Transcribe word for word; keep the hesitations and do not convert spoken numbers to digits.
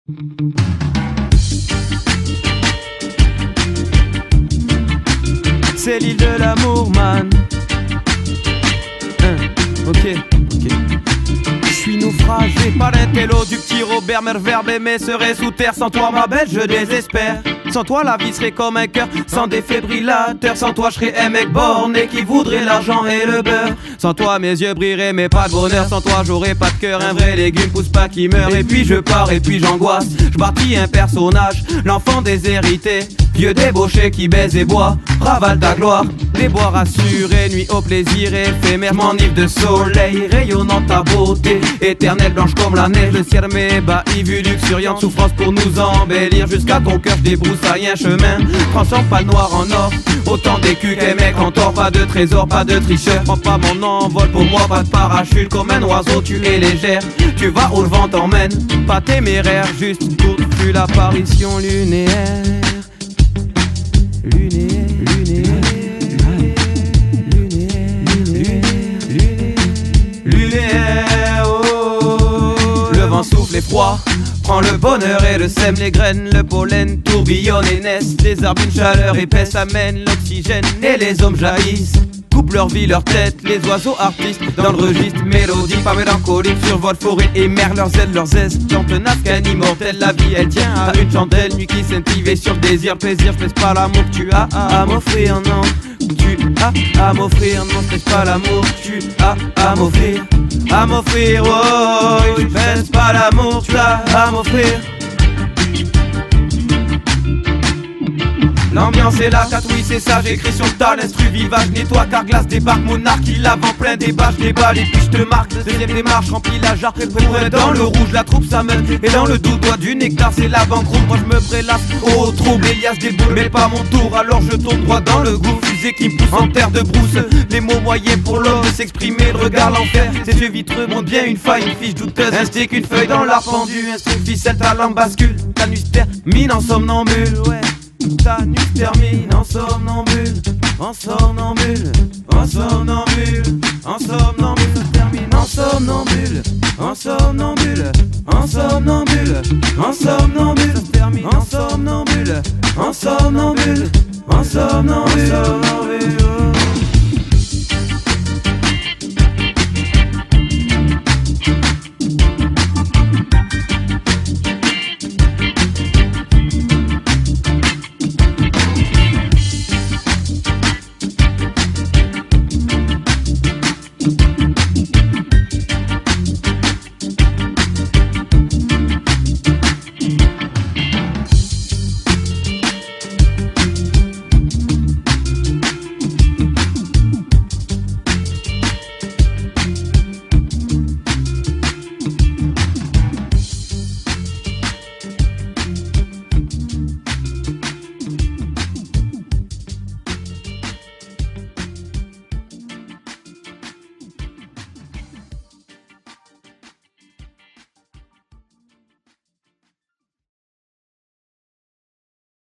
C'est l'île de l'amour, man. Hein, ok, ok. Je suis naufragé par l'intello du petit Robert Merverbé, mais serait sous terre. Sans toi, ma belle, je désespère. Sans toi, la vie serait comme un cœur sans défibrillateur. Sans toi, je serais un mec borné qui voudrait l'argent et le beurre. Sans toi, mes yeux brilleraient, mais pas de bonheur. Sans toi, j'aurais pas de cœur. Un vrai légume pousse pas qui meurt. Et puis je pars, et puis j'angoisse. Je bâtis un personnage, l'enfant déshérité. Vieux débauché qui baise et boit, ravale ta gloire. Les bois rassurés, nuit au plaisir éphémère. M'enivre de soleil, rayonnant ta beauté. Éternelle blanche comme la neige, le ciel m'ébahit. Vu luxuriante souffrance pour nous embellir. Jusqu'à ton cœur, je débroussaille un chemin. Transforme pas le noir en or. Autant d'écus qu'un mec en tort. Pas de trésor, pas de tricheur. Prends pas mon envol, pour moi pas de parachute. Comme un oiseau, tu es légère. Tu vas où le vent t'emmène. Pas téméraire, juste courte, plus l'apparition lunaire. Lunaire, lunaire, lunaire, lunaire, lunaire, oh. Le vent souffle et froid, prend le bonheur et le sème, les graines, le pollen tourbillonne et naissent. Les arbres une chaleur épaisse amènent l'oxygène et les hommes jaillissent. Coupe leur vie, leur tête, les oiseaux artistes dans le registre mélodique, pas mélancolique, survole forêt et mer, leurs ailes, leurs aises, tant tenace qu'un immortel, la vie elle tient à une chandelle, nuit qui scintille sur désir, plaisir, je pas l'amour que tu as à m'offrir, non, tu as à m'offrir, non, c'est pas l'amour que tu as à m'offrir, à m'offrir, oh, tu baisses pas l'amour que tu as à m'offrir. L'ambiance est là, oui c'est ça, j'écris sur ta l'instru vivage, nettoie car glace débarque, monarchie lave en plein débat, je déballe et puis je te marque, deuxième démarche, remplis la jarre, pour être dans le rouge, la troupe s'amène, et dans le doute, doigt du nectar, c'est la banqueroute, moi je me prélasse, au trouble, Elias déboule, mais pas mon tour, alors je tourne droit dans le gouffre, fusée qui me pousse en terre de brousse, les mots moyens pour l'homme de s'exprimer, le regard l'enfer, ses yeux vitreux montrent bien une faille, une fiche douteuse, un stick, une feuille dans l'art pendu, un stick, ficelle, ta langue bascule, ta nuit termine en somnambule, ouais. Ta nuit termine en somnambule, en somnambule, en somnambule, en somnambule, ça termine en somnambule, en somnambule, en somnambule, en somnambule, ça termine en somnambule, en somnambule, en somnambule.